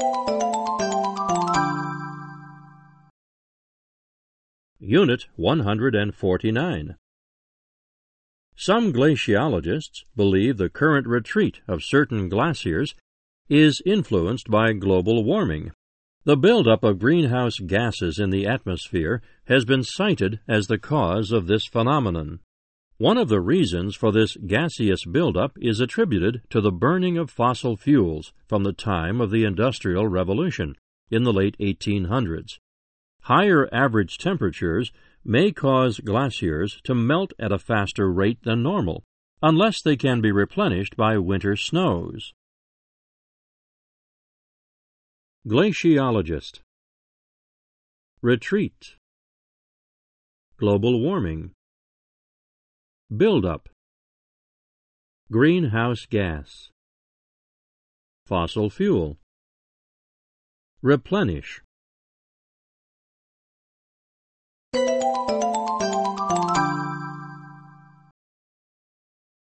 Unit 149. Some glaciologists believe the current retreat of certain glaciers is influenced by global warming. The buildup of greenhouse gases in the atmosphere has been cited as the cause of this phenomenon. One of the reasons for this gaseous buildup is attributed to the burning of fossil fuels from the time of the Industrial Revolution in the late 1800s. Higher average temperatures may cause glaciers to melt at a faster rate than normal, unless they can be replenished by winter snows. Glaciologist. Retreat. Global warming. Buildup. Greenhouse gas. Fossil fuel. Replenish.